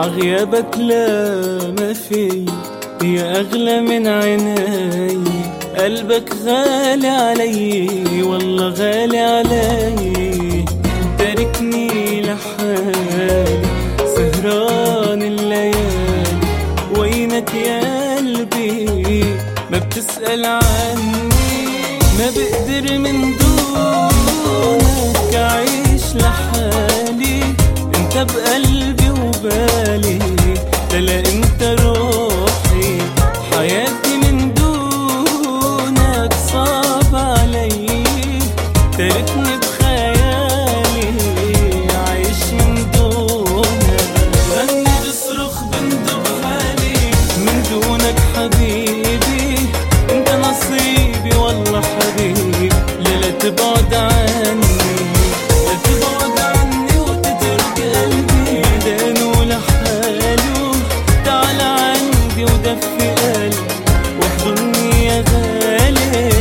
عغيابك لا ما في، يا أغلى من عيني. قلبك غالي علي والله غالي علي، تاركني لحالي سهران الليالي. وينك يا قلبي ما بتسأل عني، ما بقدر من دونك أعيش لحالي. انت بقلبي وبالي، لا انت روحي حياتي، من دونك صعب علي. تاركني بخيالي عايش من دونك، غني بصرخ بندب حالي. من دونك حبيبي انت نصيبي والله حبيبي، لا تبعد عني، لا تبعد عني وتترك قلبي دانه لحاله. تعال عندي ودفي قلبي واحضني يا غالي.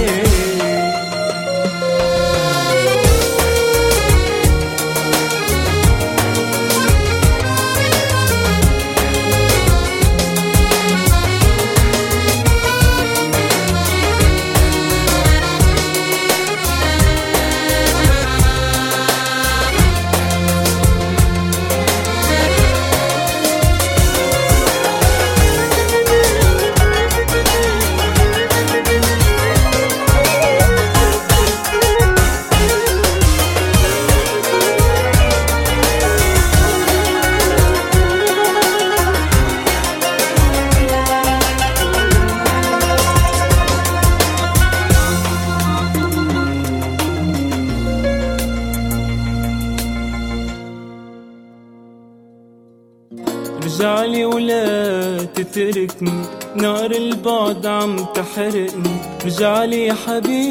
رجعلي ولا تتركني، نار البعد عم تحرقني. رجعلي يا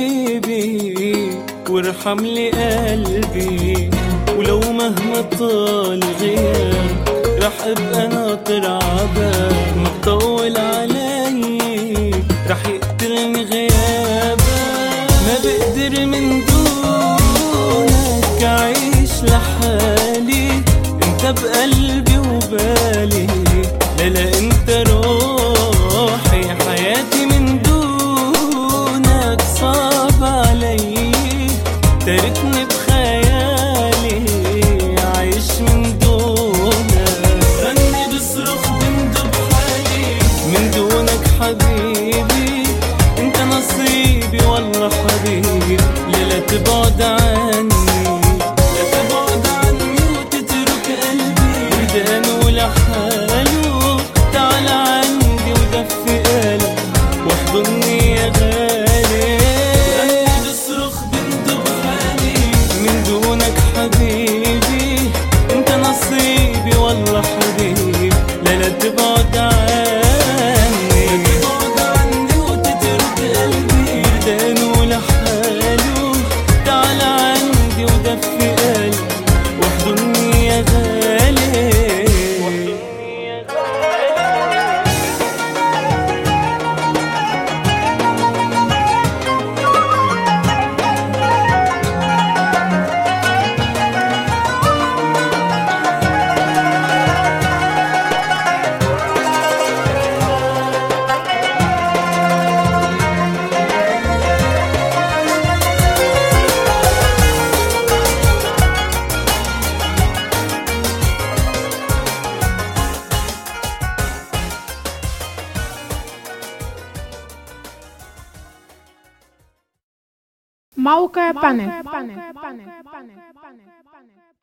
حبيبي وارحم لي قلبي، ولو مهما طال غياب رح ابقى ناطر عباب. ما تطول علي رح يقتلني غيابك، ما بقدر من دونك أعيش لحالي. انت بقلبي وبالي، لا انت روحي حياتي، من دونك صعب علي. تاركني بخيالي عايش من دونك، غني بصرخ بندب حالي. من دونك حبيبي انت نصيبي والله حبيبي، لا تبعد عني، لا تبعد عني وتترك قلبي بدانه لحاله. تعال عندي ودفي قلبي واحضني يا غالي. غني بصرخ بندب حالي. من دونك حبيبي انت نصيبي والله حبيبي، لا تبعد عني، لا تبعد عني وتترك قلبي بدانه لحاله. تعال عندي ودفي قلبي واحضني يا غالي. موقع بانك.